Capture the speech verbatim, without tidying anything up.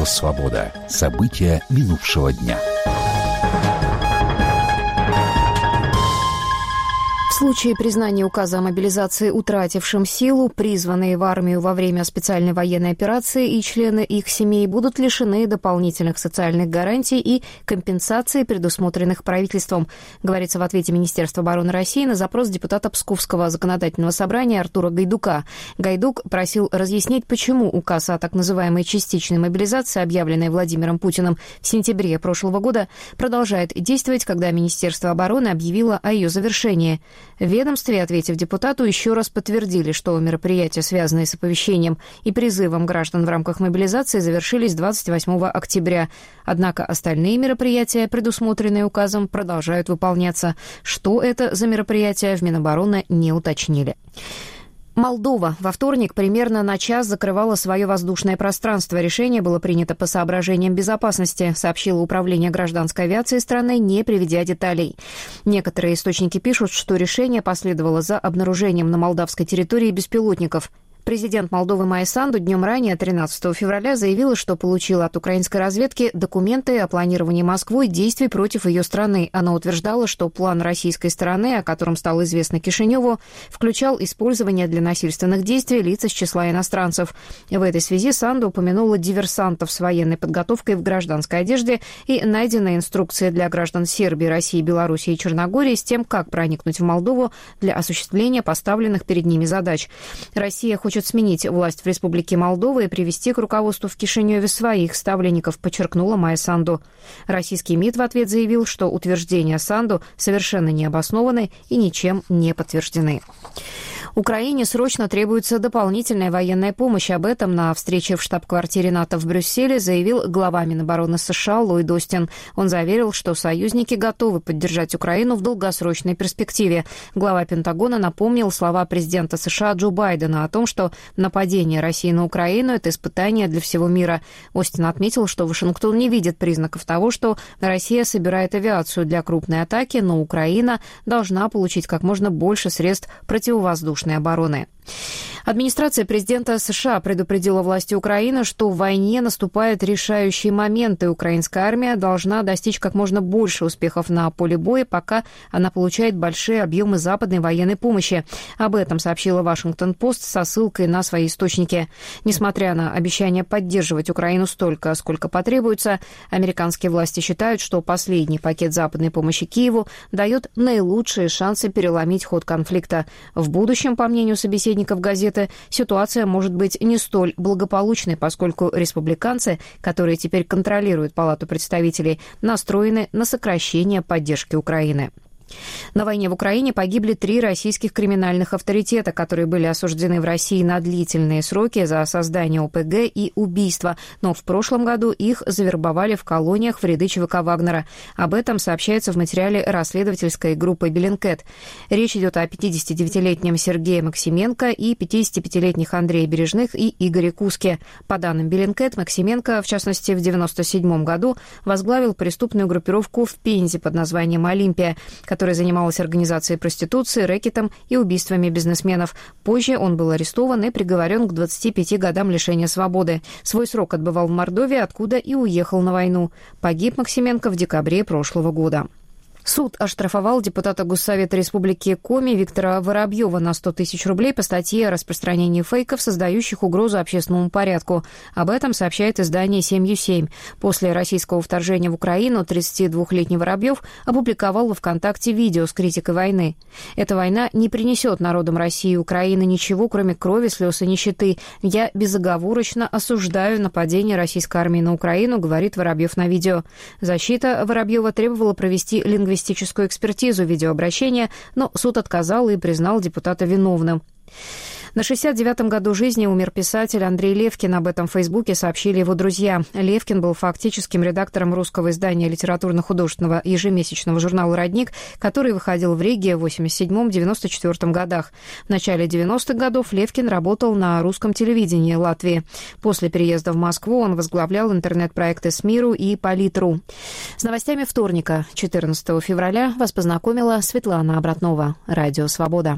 Радио «Свобода». События минувшего дня. В случае признания указа о мобилизации утратившим силу, призванные в армию во время специальной военной операции и члены их семей будут лишены дополнительных социальных гарантий и компенсаций, предусмотренных правительством, говорится в ответе Министерства обороны России на запрос депутата Псковского законодательного собрания Артура Гайдука. Гайдук просил разъяснить, почему указ о так называемой частичной мобилизации, объявленной Владимиром Путиным в сентябре прошлого года, продолжает действовать, когда Министерство обороны объявило о ее завершении. В ведомстве, ответив депутату, еще раз подтвердили, что мероприятия, связанные с оповещением и призывом граждан в рамках мобилизации, завершились двадцать восьмого октября. Однако остальные мероприятия, предусмотренные указом, продолжают выполняться. Что это за мероприятия, в Минобороны не уточнили. Молдова во вторник примерно на час закрывала свое воздушное пространство. Решение было принято по соображениям безопасности, сообщило Управление гражданской авиации страны, не приведя деталей. Некоторые источники пишут, что решение последовало за обнаружением на молдавской территории беспилотников. Президент Молдовы Майя Санду днем ранее, тринадцатого февраля, заявила, что получила от украинской разведки документы о планировании Москвой действий против ее страны. Она утверждала, что план российской стороны, о котором стало известно Кишиневу, включал использование для насильственных действий лиц из числа иностранцев. В этой связи Санду упомянула диверсантов с военной подготовкой в гражданской одежде и найденные инструкции для граждан Сербии, России, Беларуси и Черногории с тем, как проникнуть в Молдову для осуществления поставленных перед ними задач. Россия хочет хочет сменить власть в Республике Молдова и привести к руководству в Кишиневе своих ставленников, подчеркнула Майя Санду. Российский МИД в ответ заявил, что утверждения Санду совершенно не обоснованы и ничем не подтверждены. Украине срочно требуется дополнительная военная помощь. Об этом на встрече в штаб-квартире НАТО в Брюсселе заявил глава Минобороны США Ллойд Остин. Он заверил, что союзники готовы поддержать Украину в долгосрочной перспективе. Глава Пентагона напомнил слова президента США Джо Байдена о том, что нападение России на Украину – это испытание для всего мира. Остин отметил, что Вашингтон не видит признаков того, что Россия собирает авиацию для крупной атаки, но Украина должна получить как можно больше средств противовоздушной обороны. Администрация президента США предупредила власти Украины, что в войне наступают решающие моменты. Украинская армия должна достичь как можно больше успехов на поле боя, пока она получает большие объемы западной военной помощи. Об этом сообщила Вашингтон-Пост со ссылкой на свои источники. Несмотря на обещание поддерживать Украину столько, сколько потребуется, американские власти считают, что последний пакет западной помощи Киеву дает наилучшие шансы переломить ход конфликта. В будущем, по мнению собеседников газеты, ситуация может быть не столь благополучной, поскольку республиканцы, которые теперь контролируют Палату представителей, настроены на сокращение поддержки Украины. На войне в Украине погибли три российских криминальных авторитета, которые были осуждены в России на длительные сроки за создание ОПГ и убийство, но в прошлом году их завербовали в колониях в ряды ЧВК Вагнера. Об этом сообщается в материале расследовательской группы Bellingcat. Речь идет о пятидесятидевятилетнем Сергее Максименко и пятидесятипятилетних Андрее Бережных и Игоре Куске. По данным Bellingcat, Максименко, в частности, в девяносто седьмом году возглавил преступную группировку в Пензе под названием «Олимпия», которая занималась организацией проституции, рэкетом и убийствами бизнесменов. Позже он был арестован и приговорен к двадцати пяти годам лишения свободы. Свой срок отбывал в Мордовии, откуда и уехал на войну. Погиб Максименко в декабре прошлого года. Суд оштрафовал депутата Госсовета Республики Коми Виктора Воробьева на сто тысяч рублей по статье о распространении фейков, создающих угрозу общественному порядку. Об этом сообщает издание «Семью семь». После российского вторжения в Украину тридцатидвухлетний Воробьев опубликовал во ВКонтакте видео с критикой войны. «Эта война не принесет народам России и Украины ничего, кроме крови, слез и нищеты. Я безоговорочно осуждаю нападение российской армии на Украину», говорит Воробьев на видео. Защита Воробьева требовала провести лингвистическую лингвистическую экспертизу видеообращения, но суд отказал и признал депутата виновным. На шестьдесят девятом году жизни умер писатель Андрей Левкин. Об этом в Фейсбуке сообщили его друзья. Левкин был фактическим редактором русского издания литературно-художественного ежемесячного журнала «Родник», который выходил в Риге в восемьдесят седьмом — девяносто четвёртом годах. В начале девяностых годов Левкин работал на русском телевидении Латвии. После переезда в Москву он возглавлял интернет-проекты СМИРу и Полит.ру. С новостями вторника, четырнадцатого февраля, вас познакомила Светлана Обратнова. Радио «Свобода».